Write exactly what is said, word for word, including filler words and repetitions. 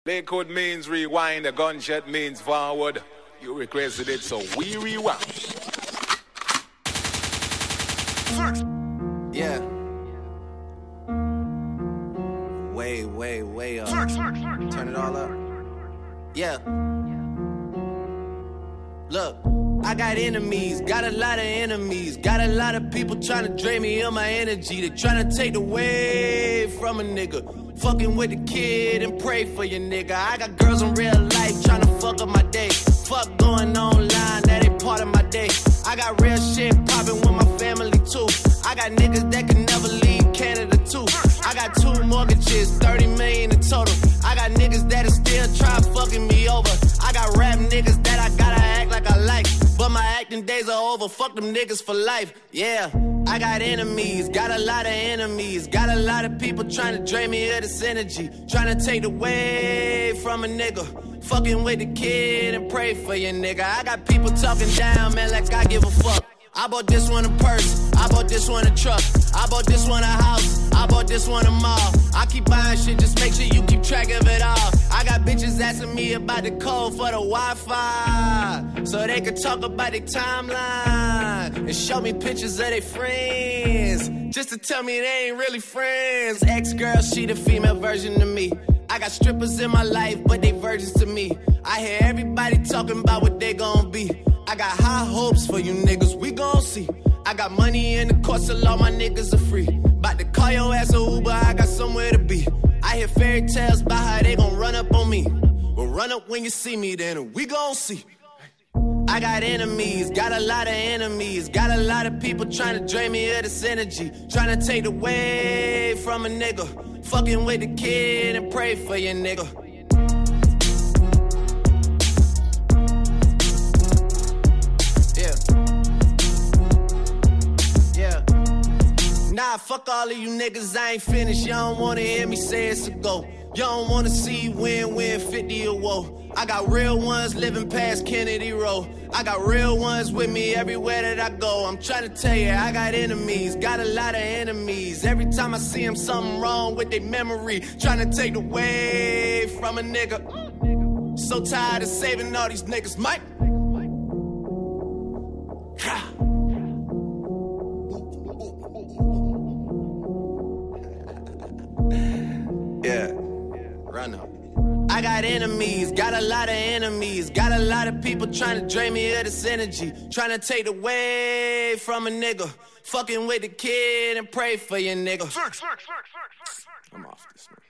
Lakewood means rewind, a gunshot means forward. You requested it, so we rewind. Yeah. Way, way, way up. Turn it all up. Yeah. Look, I got enemies, got a lot of enemies. Got a lot of people trying to drain me of my energy. They trying to take away from a nigga. Fucking with the kid and pray for your nigga. I got girls in real life trying to fuck up my day. Fuck going online, that ain't part of my day. I got real shit popping with my family too. I got niggas that can never leave Canada too. I got two mortgages, thirty million in total. I got niggas that'll still try fucking me over. I got rap niggas that I gotta act like I like, but my acting days are over. Fuck them niggas for life. Yeah, I got enemies, got a lot of enemies. Got a lot of people trying to drain me of this energy, trying to take away from a nigga. Fucking with the kid and pray for your nigga. I got people talking down, man, like I give a fuck. I bought this one a purse, I bought this one a truck, I bought this one a house, I bought this one a mall. I keep buying shit, just make sure you keep track of it all. I got bitches asking me about the code for the Wi-Fi, so they could talk about their timeline and show me pictures of their friends, just to tell me they ain't really friends. Ex-girl, she the female version of me. I got strippers in my life, but they virgins to me. I hear everybody talking about what they gon' be. I got high hopes for you niggas, we gon' see. I got money in the course, so all my niggas are free. Bout to call your ass a Uber, I got somewhere to be. I hear fairy tales about how they gon' run up on me. Well, run up when you see me, then we gon' see. I got enemies, got a lot of enemies. Got a lot of people trying to drain me of this energy, trying to take away from a nigga. Fucking with the kid and pray for your nigga. Nah, fuck all of you niggas, I ain't finished. Y'all don't wanna hear me say it's a go. Y'all don't wanna see win, win, fifty or woe. I got real ones living past Kennedy Road. I got real ones with me everywhere that I go. I'm trying to tell you, I got enemies, got a lot of enemies. Every time I see them, something wrong with their memory, trying to take away from a nigga. So tired of saving all these niggas, Mike. Yeah, run up. I got enemies, got a lot of enemies. Got a lot of people trying to drain me of this energy, trying to take away from a nigga. Fucking with the kid and pray for your nigga. I'm off this one.